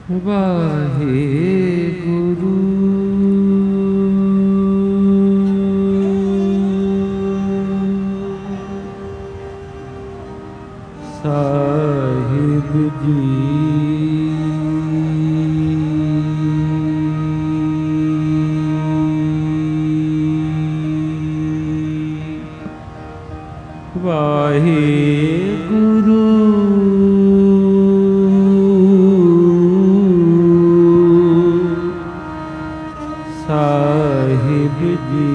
वाहेगुरु साहिब जी वाहेगुरु साहिब जी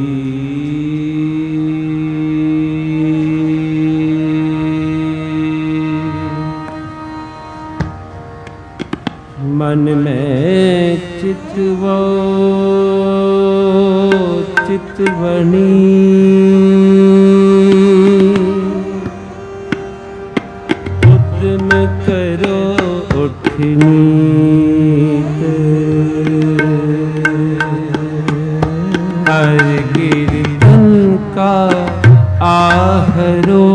मन में चितवो चितवनी उद्यम करो उठनी हर कीर्तन का आहरो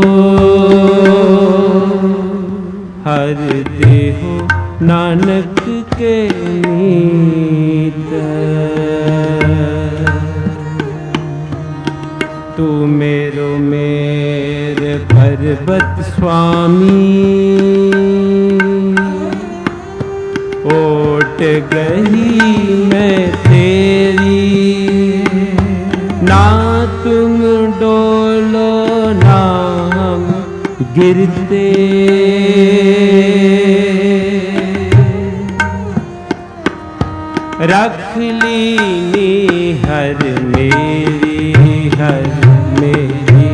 हर देहो नानक के नीत तू मेरो मेरे पर्वत स्वामी ओट गई मैं तेरी ना तुम डोलो ना हम गिरते रख लीनी हर मेरी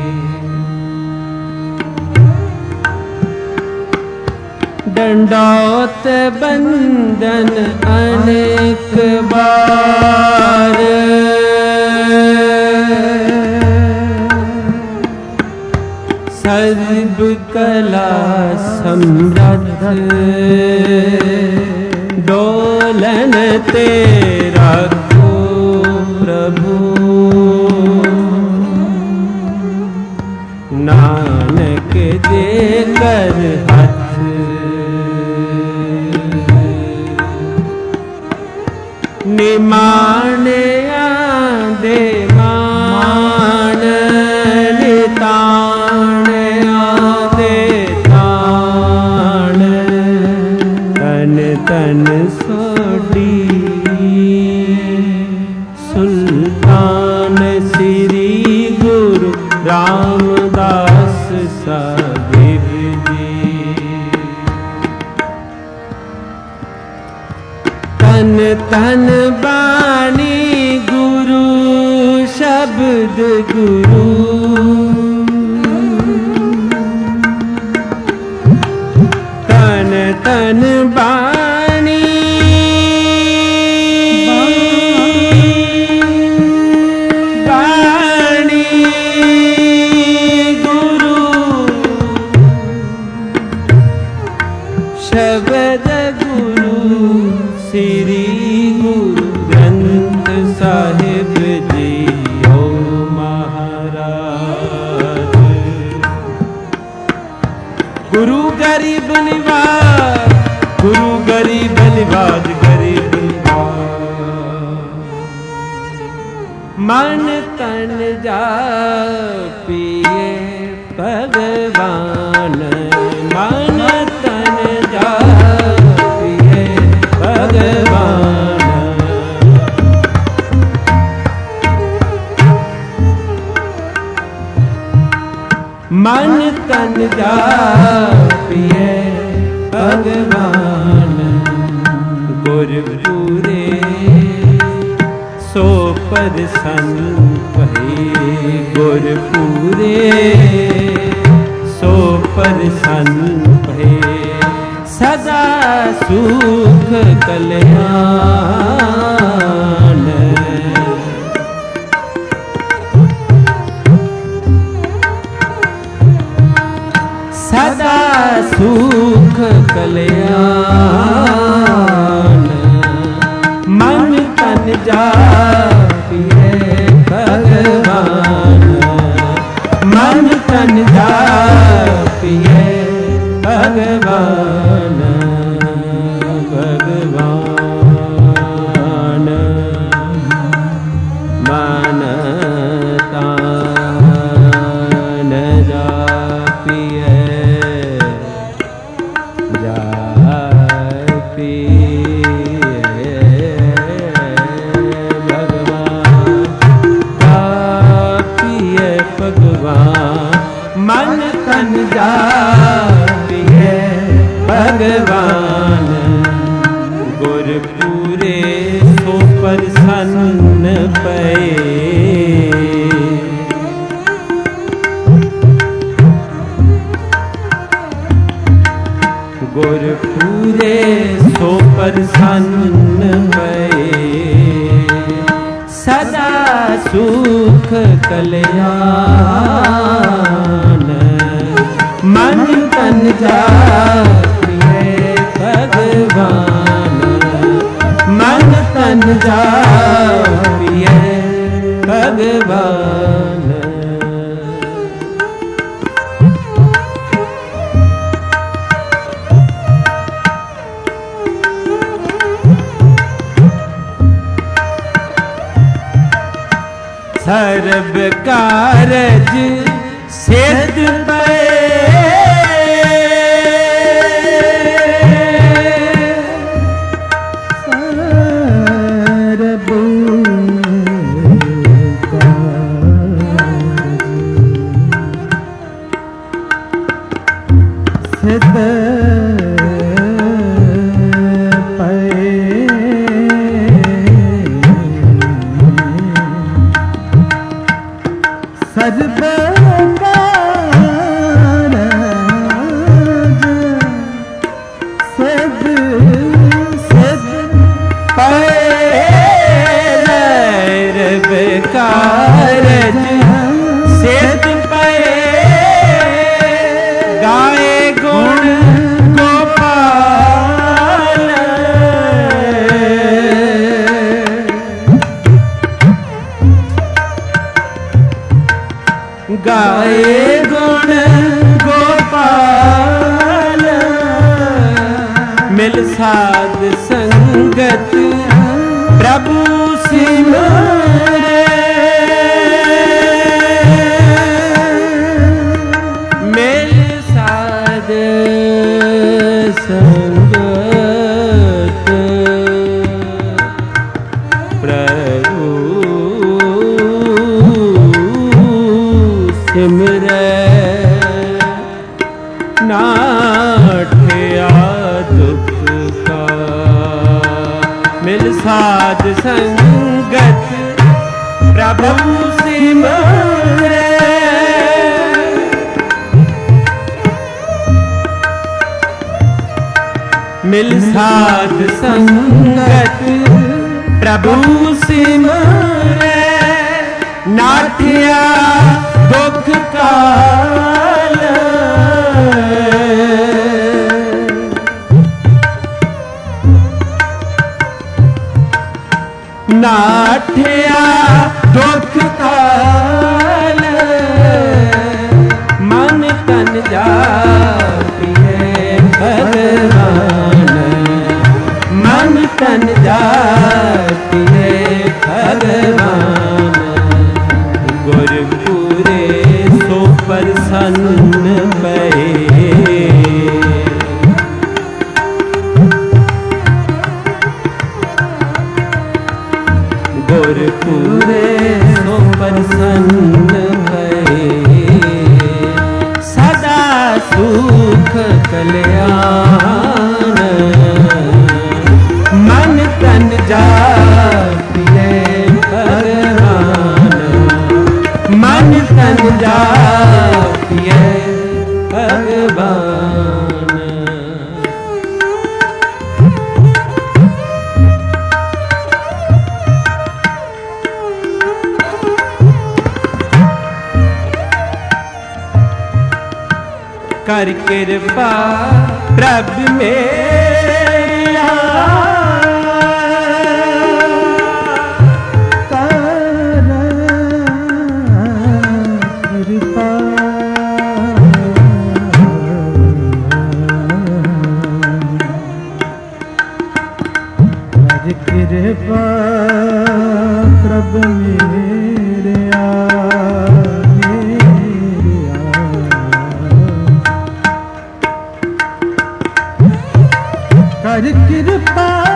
डंडौत बंदन अनेक बार सर्व कला समृद्ध डोलन तेरा को प्रभु नानक देकर हाथ निमाने आदे मान नितान आदे तान तन तन सोडी सुल्तान श्री गुरु रामदास साहिब जी तन तन बानी गुरु शब्द गुरु तन तन बानी बानी गुरु शब्द गुरु श्री गुरु ग्रंथ साहिब जी ओ महाराज गुरु गरीब निवाज गुरु गरीब निवाज गरीब निवाज मन तन जा पिए भगवान मन तन जा पिए भगवान मन तन जा पिए भगवान गुरपुरे सो परसन भई गुरपुरे सो परसन भई सदा सुख कल्याण सदा सुख कल्याण मन तन जा पिए भगवान मन तन जा पिए भगवान भगवान मन तन जापिए भगवान गुर पूरे सो प्रसन्न पए गुर पूरे सो प्रसन्न भये सदा सुख कल्याण मन तन जापिए भगवान मन तन जापिए भगवान सर्ब कारज सिद्ध पए सर्ब सिद्ध सर्व कारज सिद्ध पए सर्व कारज सिद्ध पए गाए गुण गोपाल गाए गुण गोपाल मिल साध संगत प्रभु सिमरे मिल साध संगत प्रभु सिमरे नाठया दुख का मिल साध संगत प्रभु सिमरे मिल साध संगत प्रभु सिमरे नाठया दुख काल नाठया दुख काल मन तन जापिए भगवान मन तन जापिए भगवान गुर पूरे सो प्रसन्न भये गुर पूरे सो प्रसन्न भये सदा सुख कल्याण मन तन जापिए भगवान मन तन जापिए भगवान कर कृपा प्रभु मेरा कर कृपा कर कृपा प्रभु मेरा कर कृपा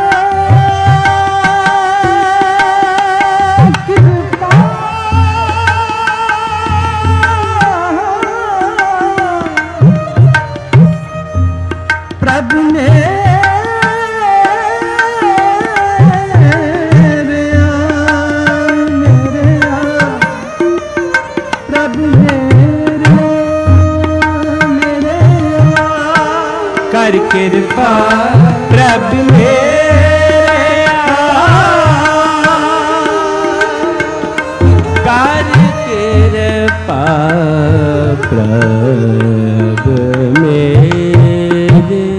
कृपा प्रभु मेरे कर कृपा प्रभु मेरे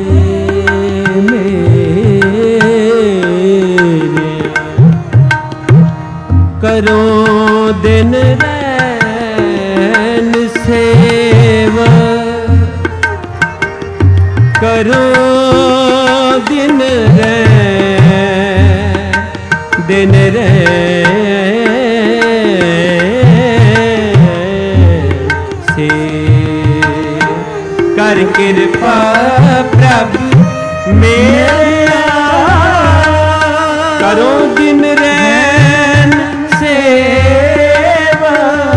करो दिन रैन सेवा करो दिन रे से कर कृपा प्रभु मेरा करो दिन रैन सेवा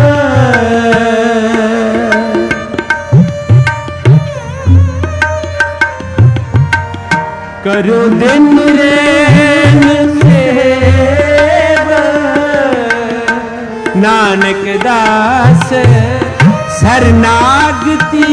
करो दिन रैन सेवा नानक दास शरणागति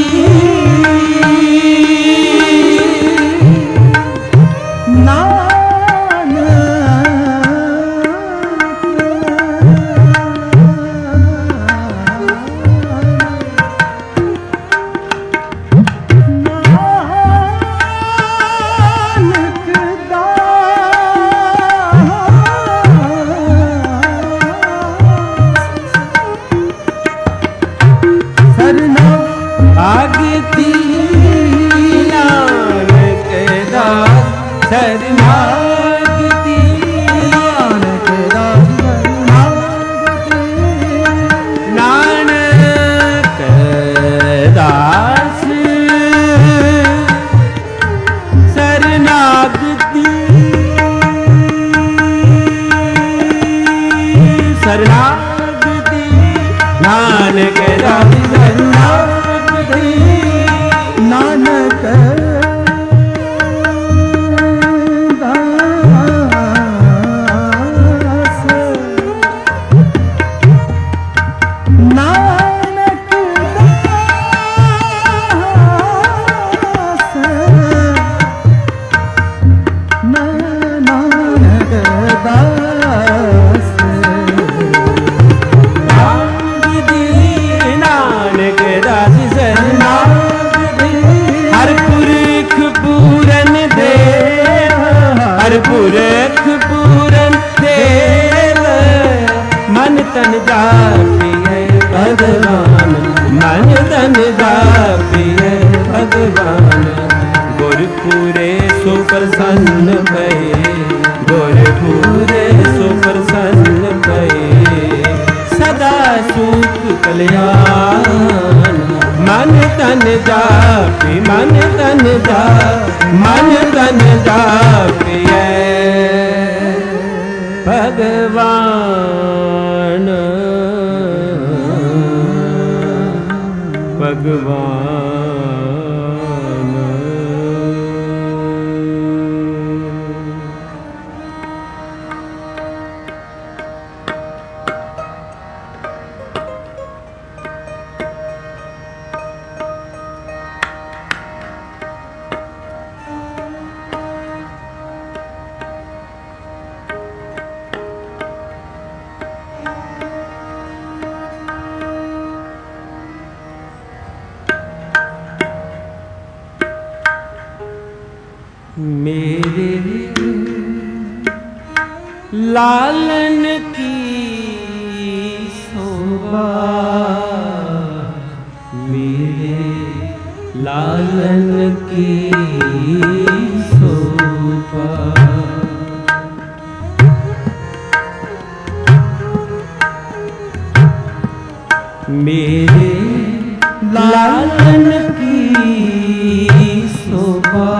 आगती नानक दास शरणागति नानक दास शरणागति शरणागति नानक दास शरणागति नानक दास नानक दास नानक दास नानक दास शरणागति हर पुरख पूरन देव हर पुरख पूरन देव मन तन जापिए भगवान मन तन जापिए भगवान गुरपुरे सो प्रसन्न भये गुरपुरे सो प्रसन्न भये सदा सुख कल्याण मन तन जापि मन तन जापिए भगवान भगवान मेरे लालन की शोभा मेरे लालन की शोभा मेरे लालन की शोभा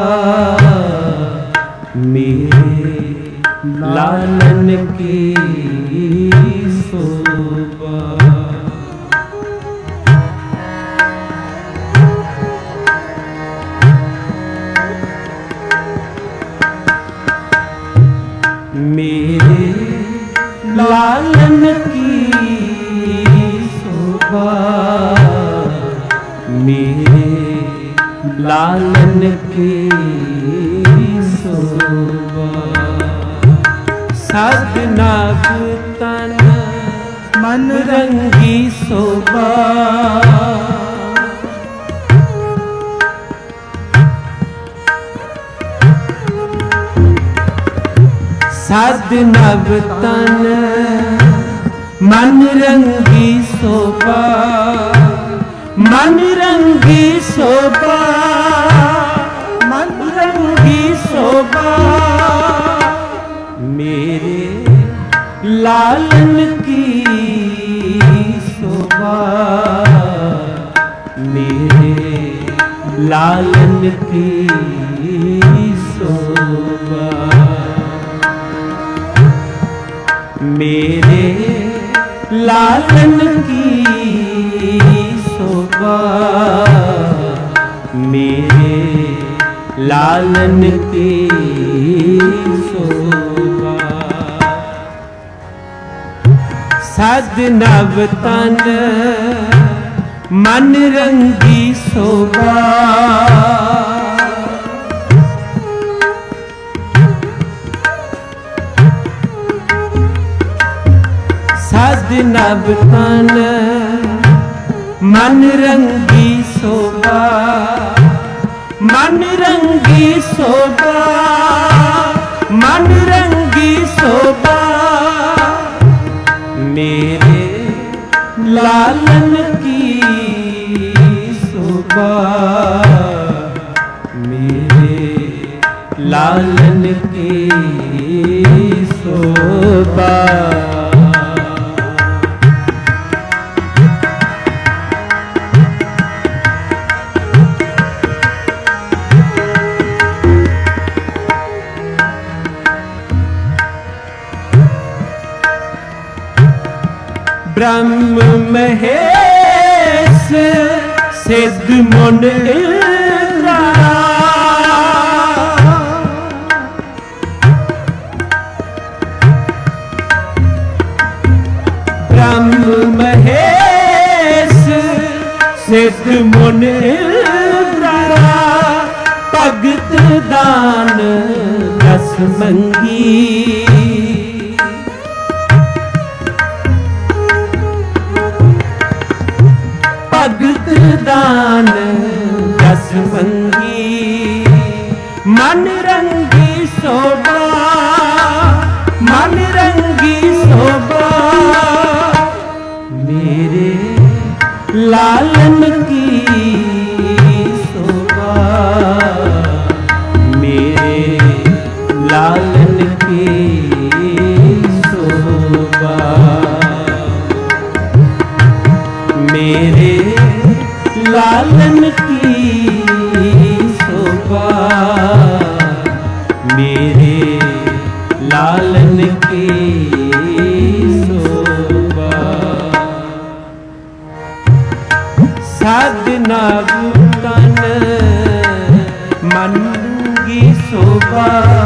मेरे लालन की शोभा मेरे लालन की शोभा मेरे लालन की शोभा। साधना तन मन रंगी शोभा। साधना तन मन रंगी शोभा। मन रंगी शोभा। मन रंगी शोभा। मेरे लालन की शोभा। मेरे लालन की शोभा। मेरे लालन की शोभा। मेरे लालन की शोभा। साधना तन मन रंगी शोभा। साधना तन मन रंगी शोभा। मन रंगी शोभा। मन रंगी शोभा। मेरे लालन की शोभा। मेरे लालन की शोभा। ब्रह्म महेश सिद्ध मुन इंद्रा। ब्रह्म महेश सिद्ध मुन इंद्रा। भगत दान दस मंगी। भगत दान दस मंगी। मन रंगी शोभा। मन रंगी शोभा। मेरे लालन की शोभा। मेरे लालन की शोभा। मेरे लालन की शोभा। मेरे लालन की शोभा। साधना तन मन की शोभा।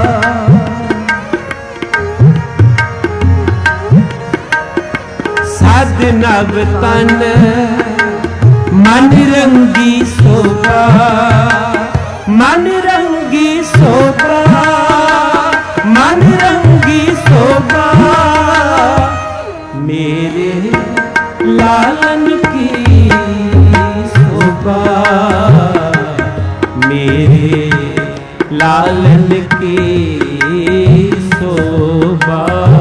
साधना तन मन रंगी शोभा। मन रंगी शोभा। मन रंगी शोभा। मेरे लालन की शोभा। मेरे लालन की शोभा।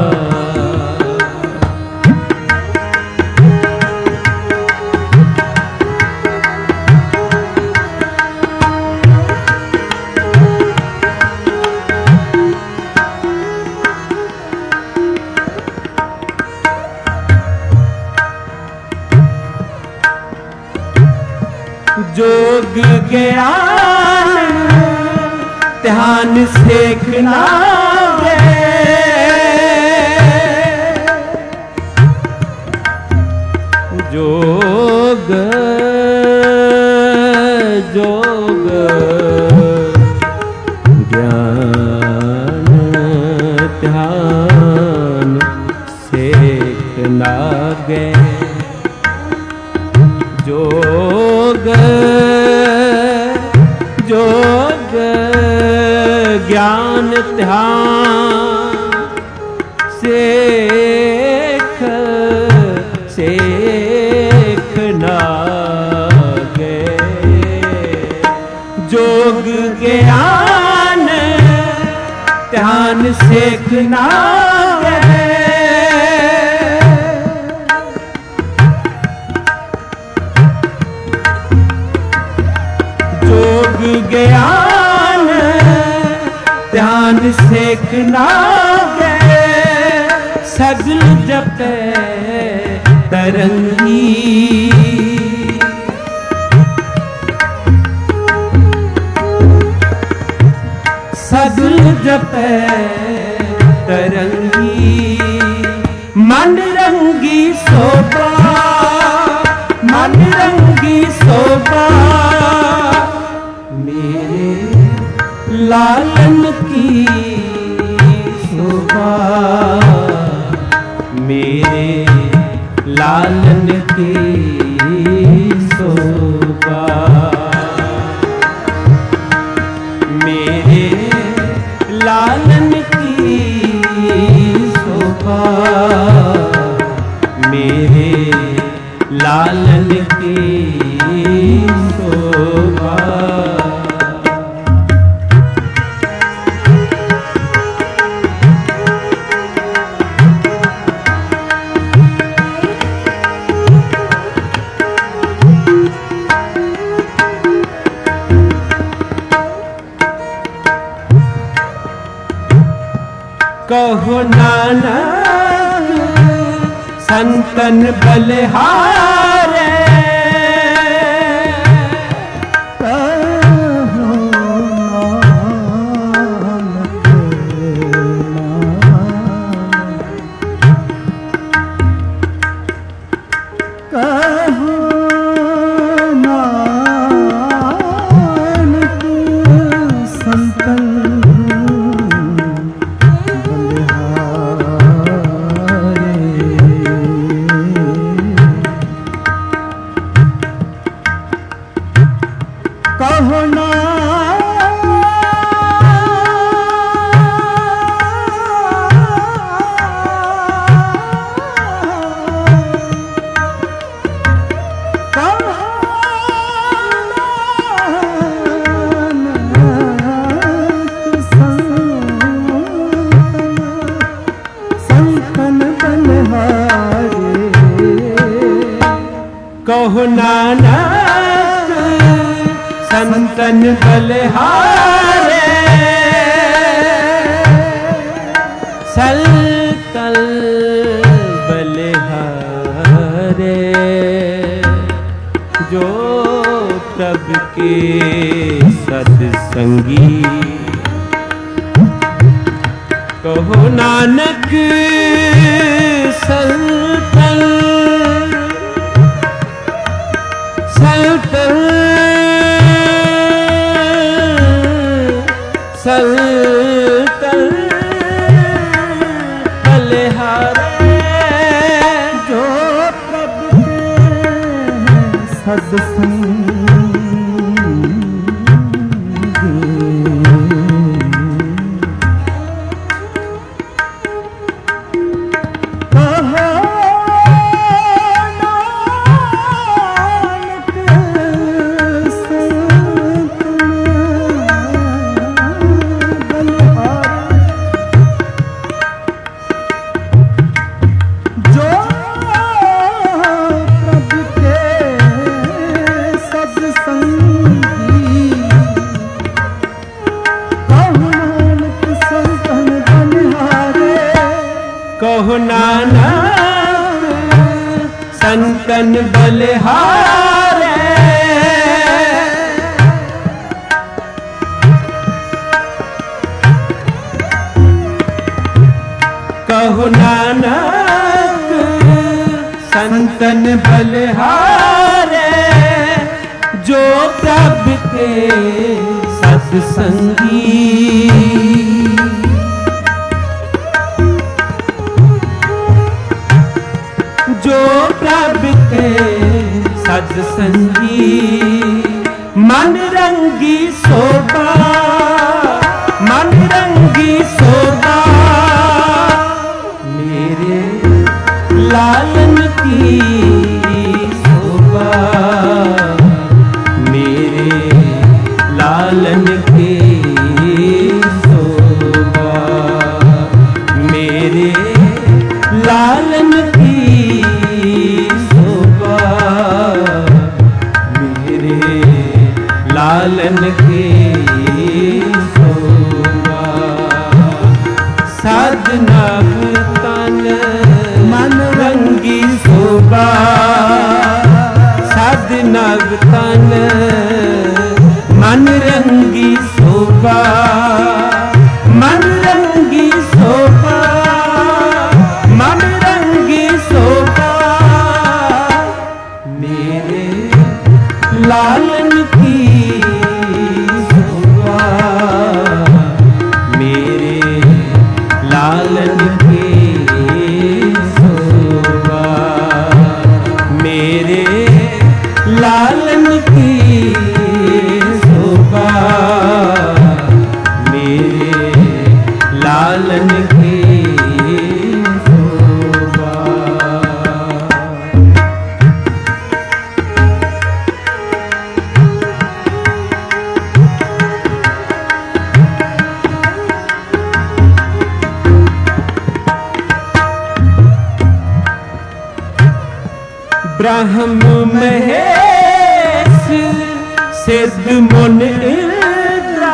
जोग ज्ञान ध्यान सीखना है। जोग जोग ज्ञान ध्यान सीखना है। जोग ज्ञान ध्यान सेख सेख नागे। जोग ज्ञान ध्यान सेख नागे। जोग ज्ञान ध्यान सेख नागे। सगल जपे तरंगी सगल जपे तरंगी। मन रंगी शोभा मन रंगी शोभा मेरे लालन की शोभा मेरे लालन की शोभा मेरे लालन की शोभा मेरे लालन की शोभा। कहो नानक संतन बलिहारे। कहो नानक कहो नानक संतन कहो नानक संतन बलिहारे। सलतल बलिहारे जो प्रभु के सत्संगी। कहो नानक सलतल सलतल सलतल बलिहारे जो प्रभु के सत्संगी। कहो नानक संतन बलिहारे। कहो नानक संतन बलिहारे जो प्रभु के सत्संगी। जो प्रभु के सत्संगी मन रंगी सो की शोभा, मेरे लालन की शोभा, मेरे लालन की शोभा, मेरे लालन की शोभा। साधना तन मन रंगी शोभा, साधना तन मन रंगी शोभा, मन रंगी शोभा, मन रंगी शोभा, मेरे लालन की शोभा, मेरे लालन की शोभा, मेरे लालन की शोभा, मेरे लालन की शोभा। ब्रह्म महेश सिद्ध मुनि इंद्रा,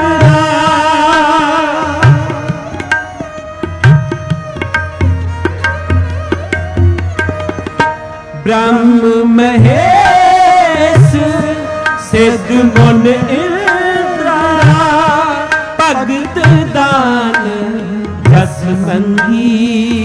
ब्रह्म महेश सिद्ध मुनि इंद्रा, भगत दान जस मंगी,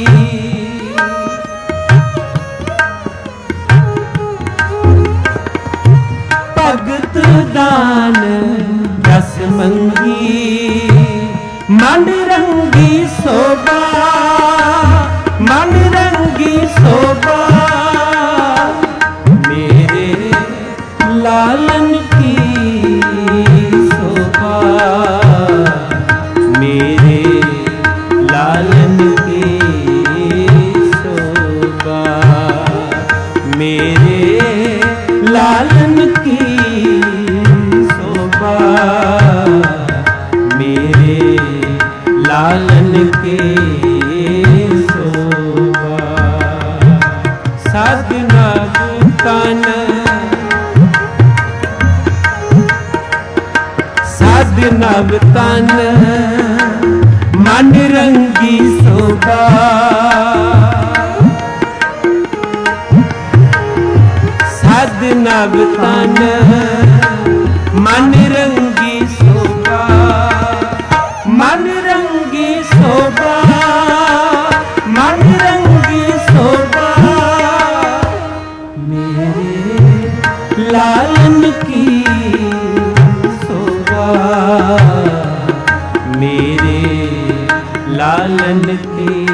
भगत दान रस मंगी, मन रंगी शोभा, मन रंगी शोभा, मेरे लालन की शोभा, मेरे लालन की शोभा, मेरे लालन की शोभा, मेरे लालन की शोभा। साधना तन साधना तन मन रंगी शोभा, साधना तन मन रंगी शोभा, मन रंगी शोभा, मन रंगी शोभा, मेरे लालन की शोभा, मेरे लालन की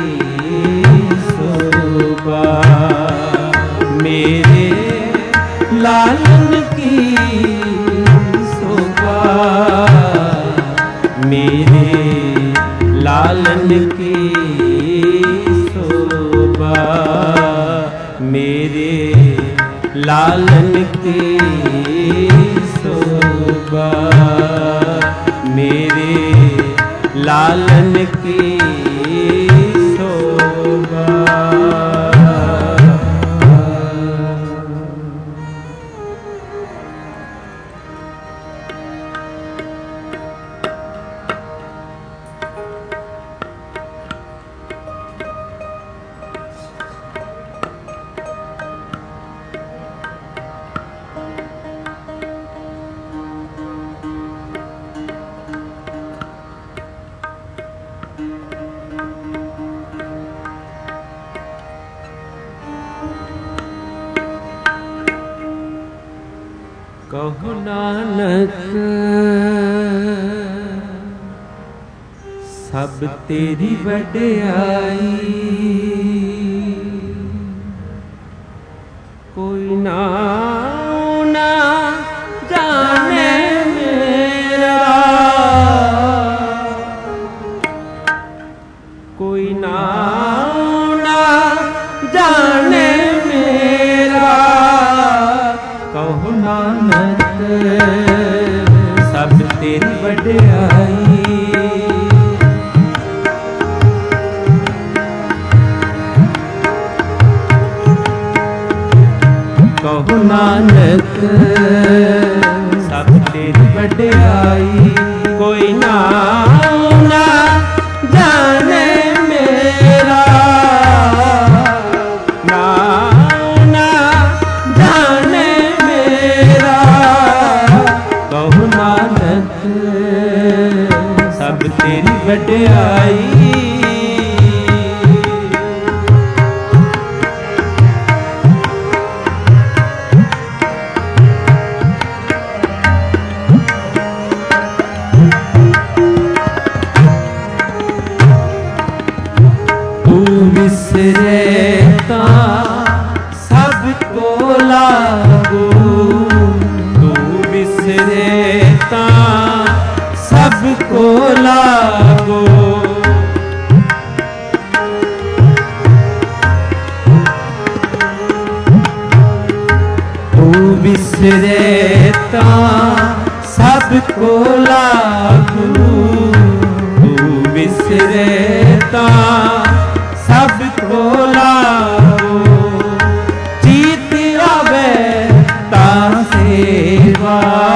शोभा, मेरे लालन की शोभा, मेरे लालन की शोभा, मेरे लालन की शोभा, मेरे लालन की शोभा। कहो नानक सब तेरी वड्याई, कोई नाम ना जाने मेरा, कोई नाम ना जाने मेरा, कहु नानक सब तेरी वड्याई। कहु नानक सब तेरी वड्याई। कोई नाम ना जाने मेरा, नाम ना जाने मेरा। कहु नानक सब तेरी वड्याई। विसरेता सबको लागू, तू विसरेता सबको लागू। तू विसरेता सबको लागू, तू विसरेता सबको लागू। चीत आवे ता सेवा,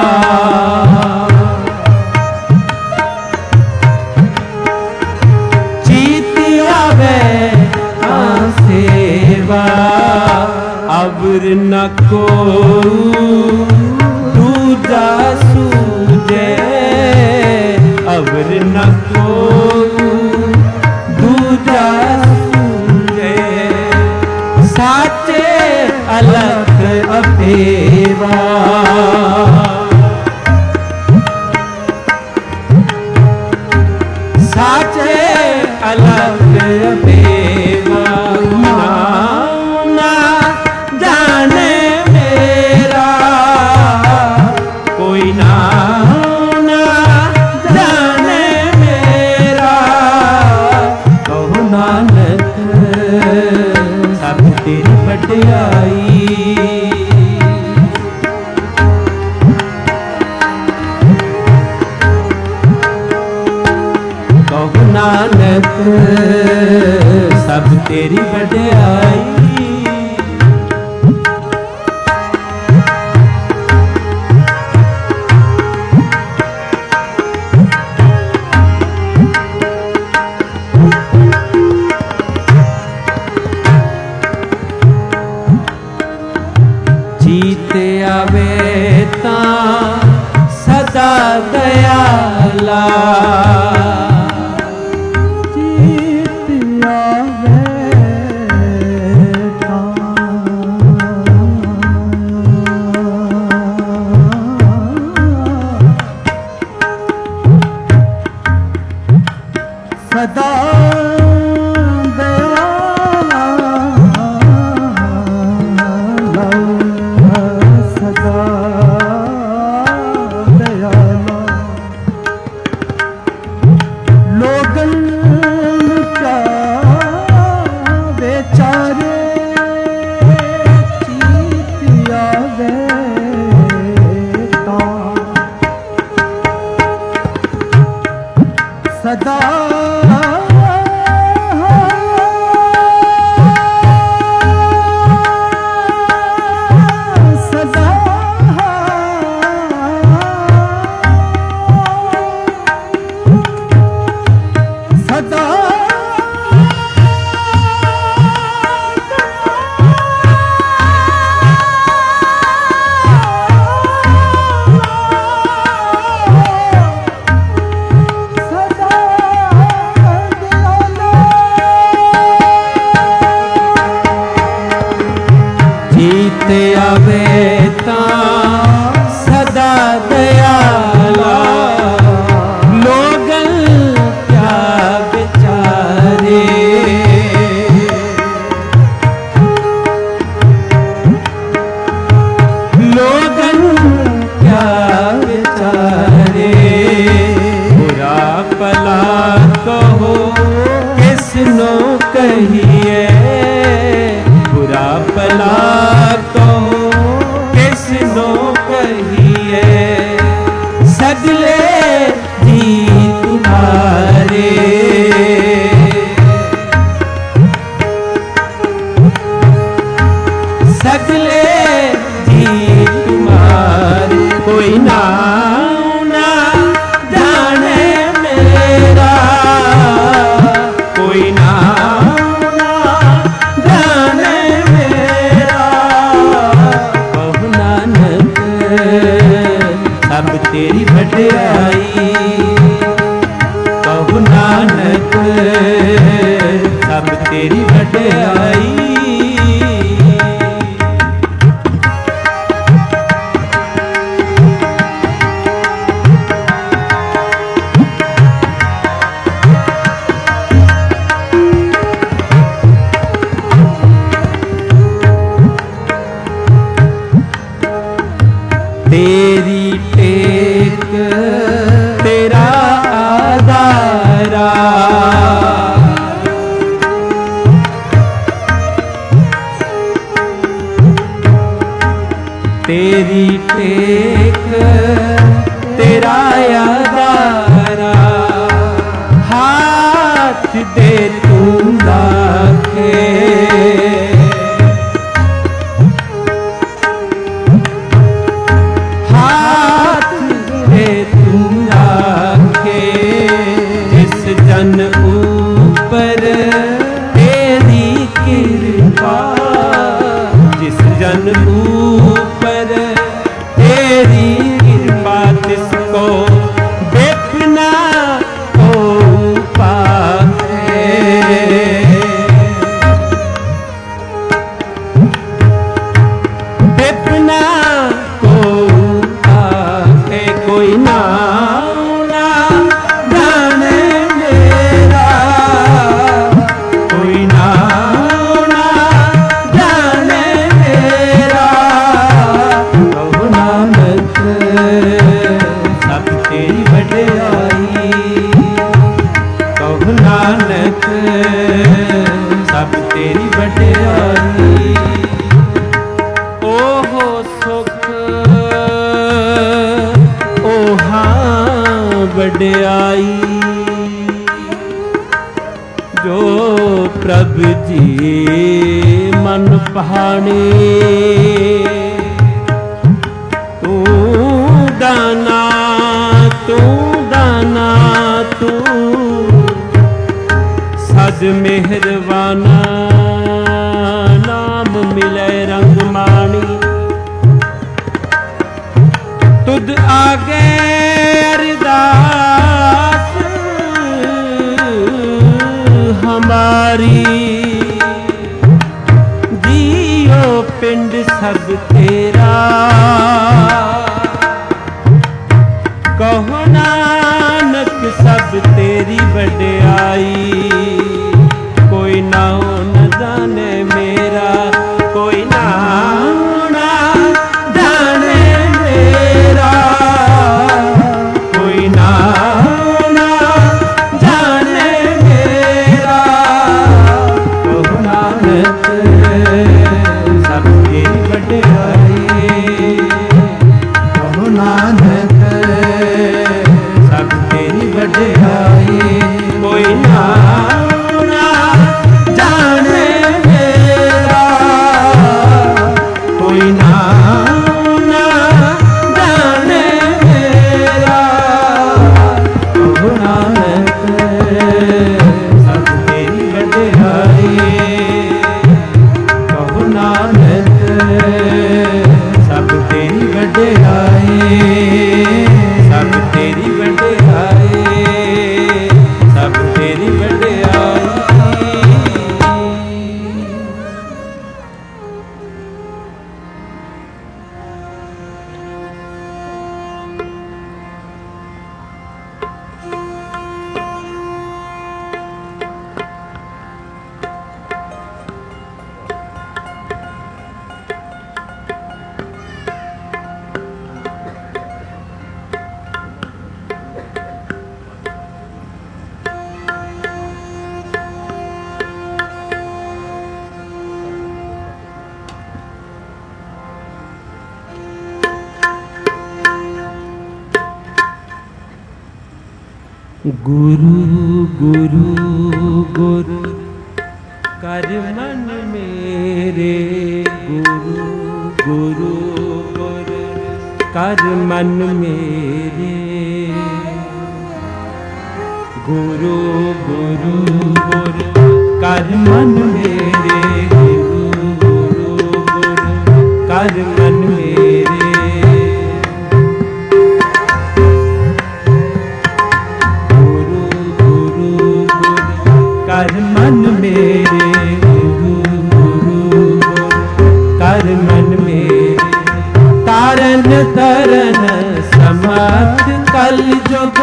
चीत आवे ता सेवा। अवर न को दूजा सूझे, अवर न को दूजा साचे अलख अपेवा। साचे अलख अपेवा। नाम ना जाने मेरा, कोई नाम ना जाने मेरा। कहु नानक सब तेरी वड्याई। कहु नानक सब तेरी वड्याई। जीत आवे ता सदा दयाला, जीत आवे ता सदा सदा कोई नाम ना जाने मेरा, कोई नाम ना जाने मेरा। कहु नानक सब तेरी वड्याई, कहु नानक सब तेरी वड्याई। तेरी टेक तेरा आधारा, तेरी टेक तेरा आधारा। हाथ दे तू लाखे, जन ऊपर तेरी कृपा, जिस जन ऊपर तेरी कृपा, तिसको देखना हो पाए। देखना को पाए, कोई ना सब तेरी वड्याई। ओहो सुख ओहा वड्याई, जो प्रभु जी मन भाने। तू दाना तू दाना तू सज मेहरबाना, नाम मिले रंग माणी। तुद आगे अरदास हमारी, जियो पिंड सब तेरा। कहो नानक सब तेरी वड्याई, कोई नाम न जाने मेरा, कोई नाम ना जाने मेरा, कोई नाम ना जाने मेरा। कहु नानक सब तेरी वड्याई, कहु नानक सब तेरी वड्याई। कोई नाम ना जाने मेरा, कोई नाम ना जाने मेरा। कहु नानक सब तेरी वड्याई, कहु नानक सब तेरी वड्याई, सब तेरी वड्याई, सब तेरी वड्याई। गुरु गुरु गुरु कर मन मेरे, गुरु गुरु गुरु कर मन मेरे। गुरु गुरु गुरु कर मन मेरे, गुरु गुरु गुरु कर मन मेरे। गुरु गुरु गुरु कर मन मेरे, गुरु गुरु गुरु कर मन मेरे। तारन तरन समर्थ कल जुग,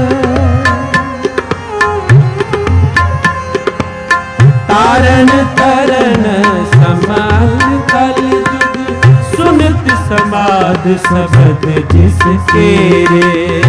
तारन तरन समाध कल जुग। सुनत समाध शब्द जिसके रे,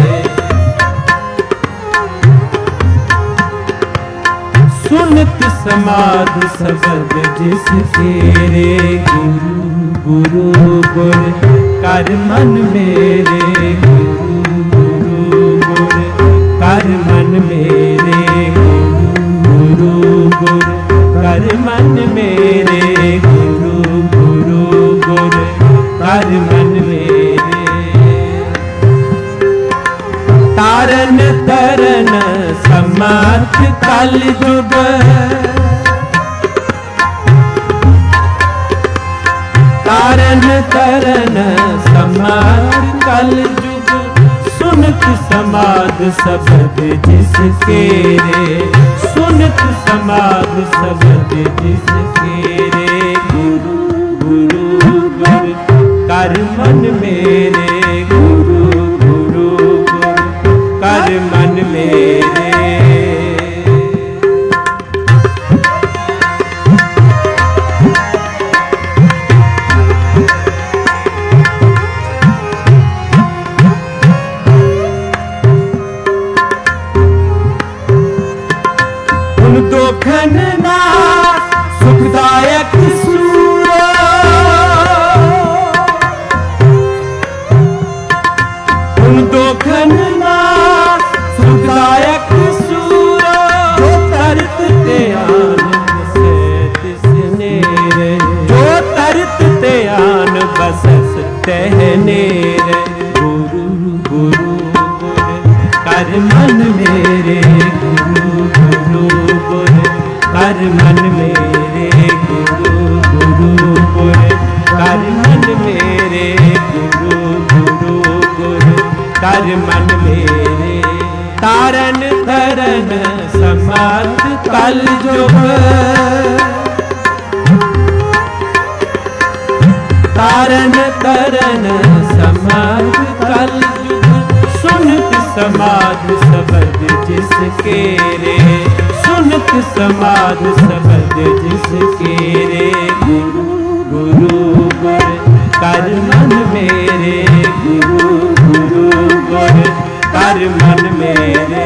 सुनत समाध शब्द जिसके रे। गुरु गुरु गुरु कर मन मेरे, गुरु गुरु गुरु कर मन मेरे। गुरु गुरु कर मन मेरे, गुरु गुरु गुरु कर मन मेरे। तारन तरन समर्थ कल जुग, तारन तरन समर्थ कल जुग। सुनत समाध शब्द जिसके रे, सुनत समाध शब्द जिसके रे। गुरु गुरु गुरु कर मन मेरे, गुरु गुरु गुरु कर मन मेरे। दुखन ना सुखदायक सूरो, उन दुखन ना सुखदायक सूरो। जो तरत ते आन बसत सनेरे, जो तरत ते आन बसत तहनेरे। गुरु गुरु गुरु कर मन मेरे, गुरु गुरु गुरु कर मन मेरे। गुरु गुरु गुरु कर मन मेरे, गुरु गुरु गुरु कर मन मेरे। तारन तरन समर्थ कल जुग, तारन तरन समर्थ कल जुग। सुनत समाध शब्द जिसके रे, सुनत समाध शब्द जिसके रे। गुरु गुरु गुरु कर मन मेरे, गुरु गुरु गुरु कर मन मेरे।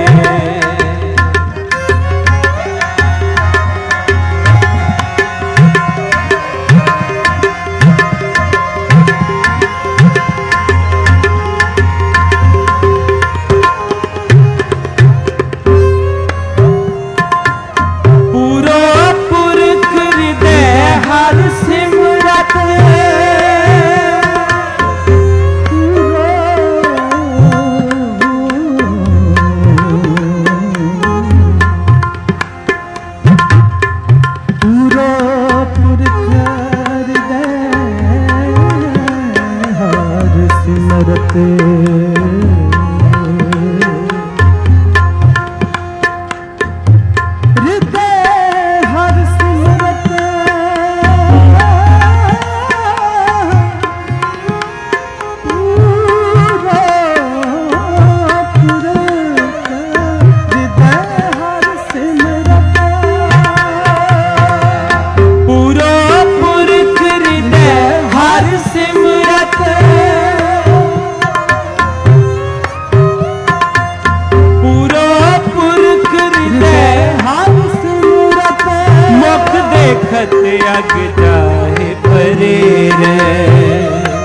अग जाहे परे रे,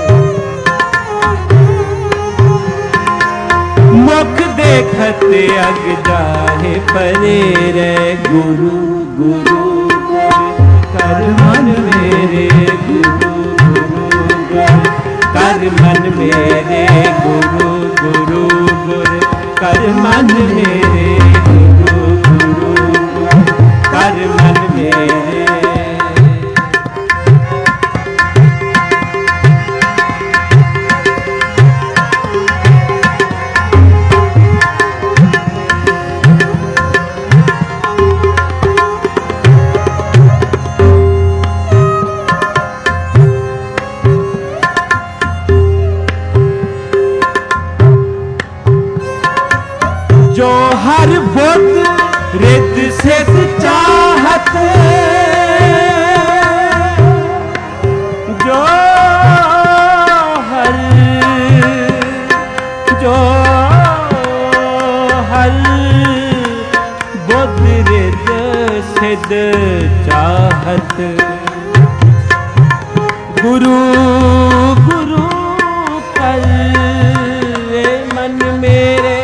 मुख देखत अग जाहे परे रे। गुरु गुरु कर मन मेरे, गुरु गुरु कर कर मन मेरे गुरु गुरु गुर कर मन मेरे गुरु गुरु गुर कर मन मेरे। जो हर बुद्ध रिद से चाहत, जो हर बुद्ध रिद सिद्ध चाहत, गुरु गुरु कर मन मेरे।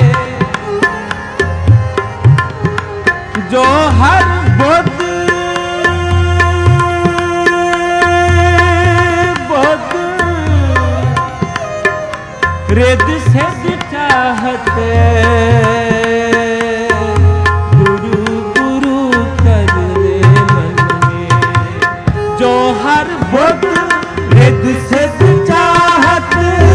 जो हर बुद्ध रिद सिद्ध चाहत, गुरु गुरु कर मन मेरे। जो हर बुद्ध रिद सिद्ध चाहत,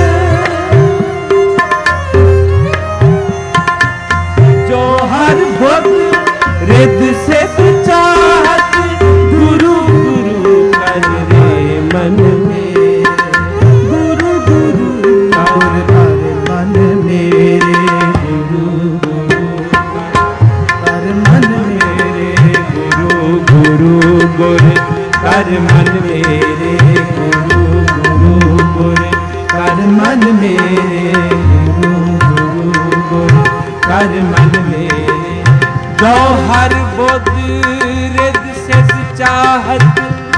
जो हर बुद्ध रिद सिद्ध चाहत, गुरु गुरु कर रे मन मेरे। गुरु गुरु कर मन मेरे, गुरु गुरु कर मन मेरे। गुरु गुरु गुर कर मन मेरे, गुरु गुरु गुर कर मन मेरे। गुरु गुरु गुर कर मन मेरे। जो हर बुद्ध रिद सिद्ध चाहत,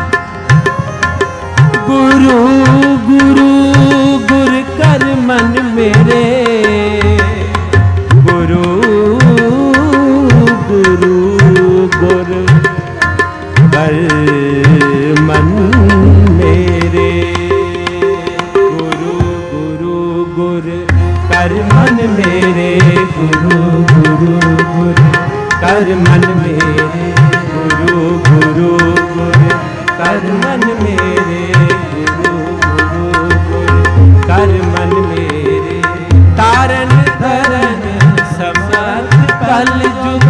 गुरु गुरु गुर कर मन मेरे। गुरु गुरु गुर कर मन मेरे। गुरु गुरु गुर कर मन मेरे। गुरु गुरु गुर कर मन मेरे। गुरु गुरु गुर कर मन मेरे। गुरु गुरु गुर कर मन मेरे। तारन तरन समर्थ कल जुग,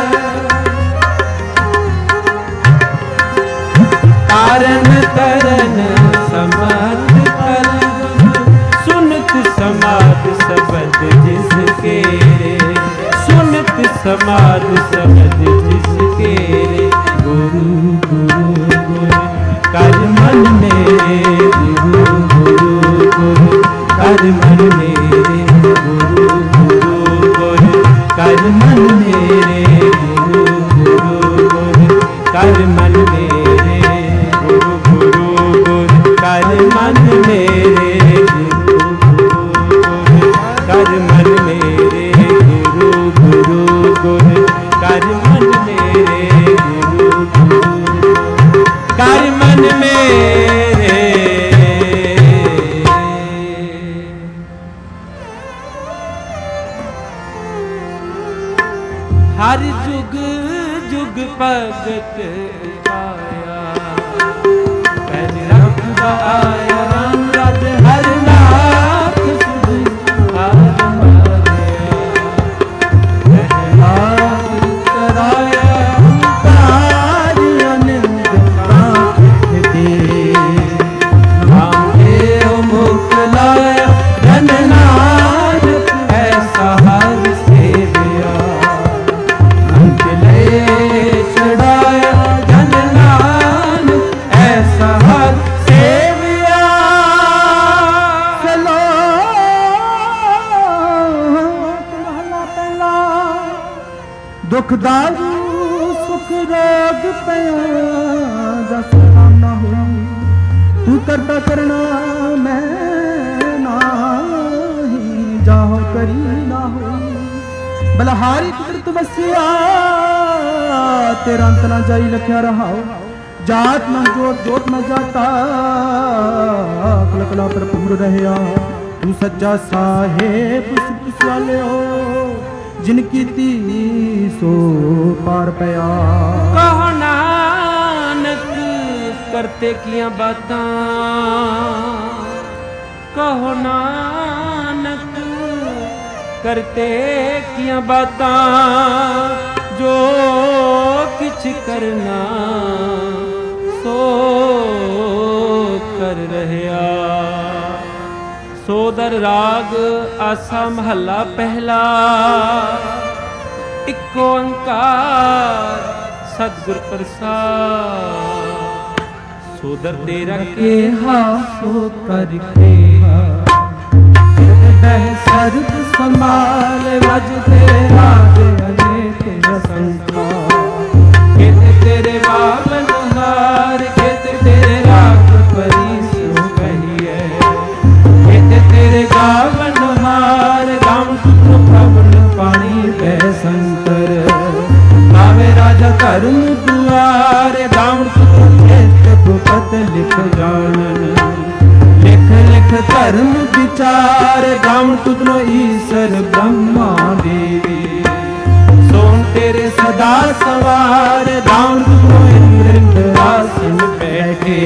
तारन तरन समर्थ कल जुग। सुनत समाध शब्द जिसके, सुनत समाध शब्द जिसके। गुरु गुरु गुर कर मन मेरे। गुरु गुरु गुर कर मन मेरे। गुरु गुरु गुर कर मन मेरे। गुरु गुरु गुर कर मन मेरे। गुरु गुरु गुर कर मन मेरे। गुरु गुरु गुर कर मन मेरे। गुरु गुरु गुर कर मन मेरे। गुरु गुरु कर मन मेरे। हर जुग जुग भगत आया, पहले रखदा आया राम रज हर नाथ सुध हर माया। प्रहलाद कराया ओंकार आनंद कांत दे, मांगे मुख लाया धन नानक ऐसा हर सेविया। चढ़ाया धन नानक ऐसा हर सेविया। चलो पहला पहला दुख दारू सुख रोग पया, जस नाम ना हो तू करता करना मैं नाही, जाहो करी ना हो बलहारी कुदरत बसिया। तेरा अंत ना जाई लख्या रहाओ, जात न जोत जोत न जाता, कल कला भरपूर रहया। तू सच्चा साहेब सिद्ध वाले हो, जिनकी ती सो पार पया। कहो नानक करते किया बातां, कहो नानक करते किया बातां, जो किछ करना सो कर रहया। सोदर राग आसा महला पहला, इक ओंकार सतगुर प्रसाद। सोदर तेरा केहा सो कर केहा, सर्व संभाल वज तेरा अनेक असंख्या। कित तेरे बावन हार, कित तेरे राग परिसो कहिए। कित तेरे गावन हार, गावन तुम पवन पानी बैसंतर। गावे राजा धर्म दुआरे, गावन तुम चेत भुपत लिख जानन। लिख लिख धर्म विचार, गावन तुझनो ईश्वर ब्रह्मा देवी। सोन तेरे सदा सवार, गावन तुझनो इंद्र इंद्रासन बैठे।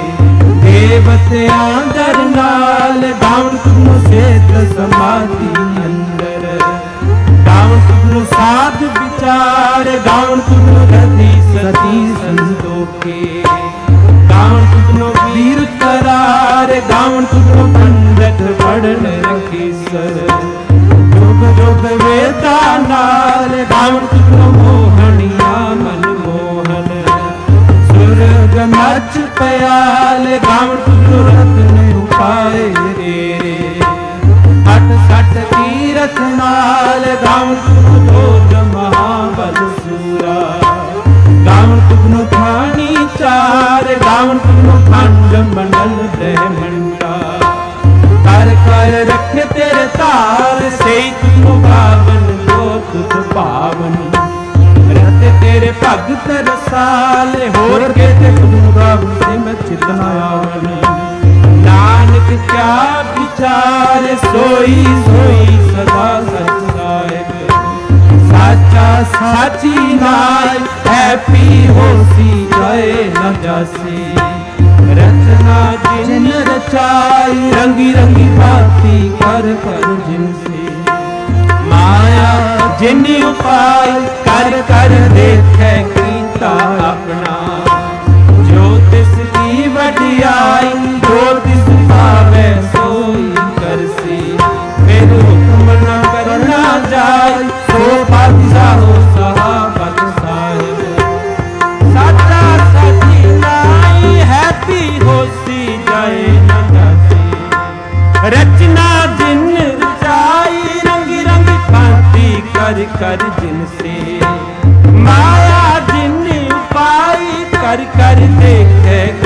देवत्यां दर नाल, गावन तुझनो सेत समाधि अंदर। गावन तुझनो साध विचार, गावन तुझनो रति सती संतोखे। गावन तुझनो वीर करार, गावन तुझनो पंडित पढ़न रखीसर। जुग जुग वेदा नाल, गावन तुझनो मोहनिया मन मोहन। सुरग मच पयाल, गावन तुझनो रत्न उपाय रे। हट सट तीरथ नाल, गावन तुझनो जोध महाबल सूरा। गावन तुझनो थानी चार, गावन तुझनो खंड मंडल ब्रह्मंडा। कर कर रखे तेरे तार, से तुझनो गावन जो तुझ पावन। रत तेरे भगत रसाल, होर के ते तुझनो गावन से मैं चितना आवन। नानक क्या विचार, सोई सोई सदा सच साहिब। साचा साची नाय, है पी होसी जाए न जासी। रचना जिन रचाई, रंगी रंगी भांति कर कर जिनसे। माया जिन उपाय, कर कर देखे कीता अपना। जो तिस की वडियाई, जो तिस पावे सोई करसी। फिर हुक्म न करना जाय, सो बादशाह सहाबत साहिब। साचा साची नाई, हैप्पी होसी जाए न जासी। रचना जिन रचाई, रंगी रंगी भांति कर कर जिनसे। माया जिन उपाय, कर कर देखे